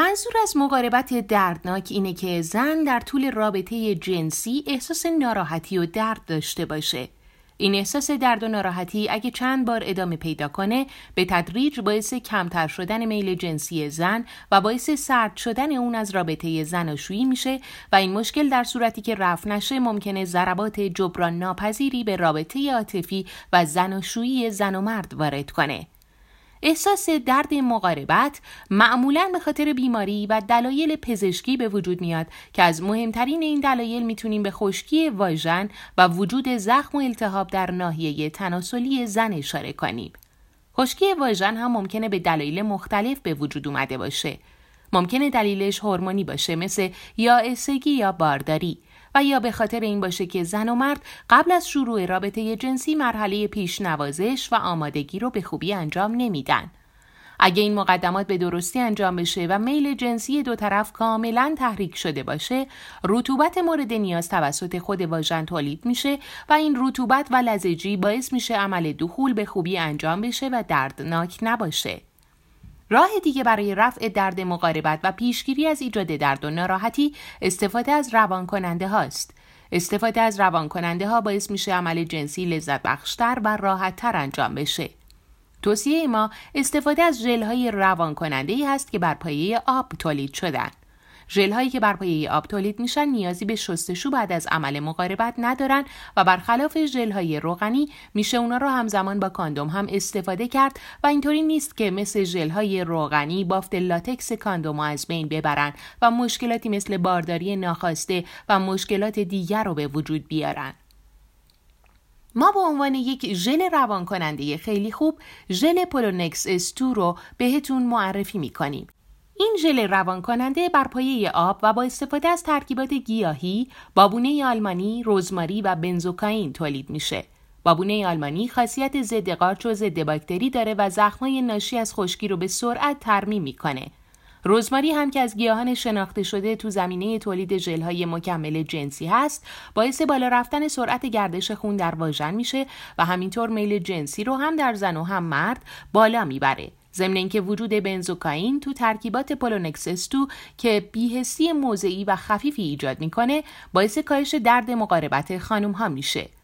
منظور از مقاربت دردناک اینه که زن در طول رابطه جنسی احساس ناراحتی و درد داشته باشه. این احساس درد و ناراحتی اگه چند بار ادامه پیدا کنه به تدریج باعث کمتر شدن میل جنسی زن و باعث سرد شدن اون از رابطه زناشویی میشه و این مشکل در صورتی که رفع نشه ممکنه ضربات جبران ناپذیری به رابطه عاطفی و زناشویی زن و مرد وارد کنه. احساس درد مقاربت معمولاً به خاطر بیماری و دلایل پزشکی به وجود میاد که از مهمترین این دلایل میتونیم به خشکی واژن و وجود زخم و التهاب در ناحیه تناسلی زن اشاره کنیم. خشکی واژن هم ممکنه به دلایل مختلف به وجود اومده باشه. ممکنه دلیلش هورمونی باشه مثل یائسگی یا بارداری و یا به خاطر این باشه که زن و مرد قبل از شروع رابطه جنسی مرحله پیش‌نوازش و آمادگی رو به خوبی انجام نمیدن. اگه این مقدمات به درستی انجام بشه و میل جنسی دو طرف کاملاً تحریک شده باشه، رطوبت مورد نیاز توسط خود واژن تولید میشه و این رطوبت و لزجی باعث میشه عمل دخول به خوبی انجام بشه و دردناک نباشه. راه دیگه برای رفع درد مقاربت و پیشگیری از ایجاد درد و ناراحتی استفاده از روانکننده هاست. استفاده از روانکننده ها باعث میشه عمل جنسی لذت بخشتر و راحت تر انجام بشه. توصیه ما استفاده از ژل های روانکننده‌ای هست که بر پایه آب تولید شدن. ژل هایی که بر پایه آب تولید میشن نیازی به شستشو بعد از عمل مقاربت ندارن و برخلاف ژل های روغنی میشه اونا رو همزمان با کاندوم هم استفاده کرد و اینطوری نیست که مثل ژل های روغنی بافت لاتکس کاندوم از بین ببرن و مشکلاتی مثل بارداری ناخواسته و مشکلات دیگر رو به وجود بیارن. ما به عنوان یک ژل روانکننده خیلی خوب ژل پولونکس استو رو بهتون معرفی میکنیم. این ژل روانکننده بر پایه آب و با استفاده از ترکیبات گیاهی، بابونه آلمانی، رزماری و بنزوکائین تولید میشه. بابونه آلمانی خاصیت ضد قارچ و ضد باکتری داره و زخمای ناشی از خشکی رو به سرعت ترمیم میکنه. رزماری هم که از گیاهان شناخته شده تو زمینه تولید ژل‌های مکمل جنسی هست، باعث بالا رفتن سرعت گردش خون در واژن میشه و همینطور میل جنسی رو هم در زن و هم مرد بالا میبره. ضمن اینکه وجود بنزوکائین تو ترکیبات پولونکس استو که بی‌حسی موضعی و خفیفی ایجاد میکنه، باعث کاهش درد مقاربت خانم ها میشه.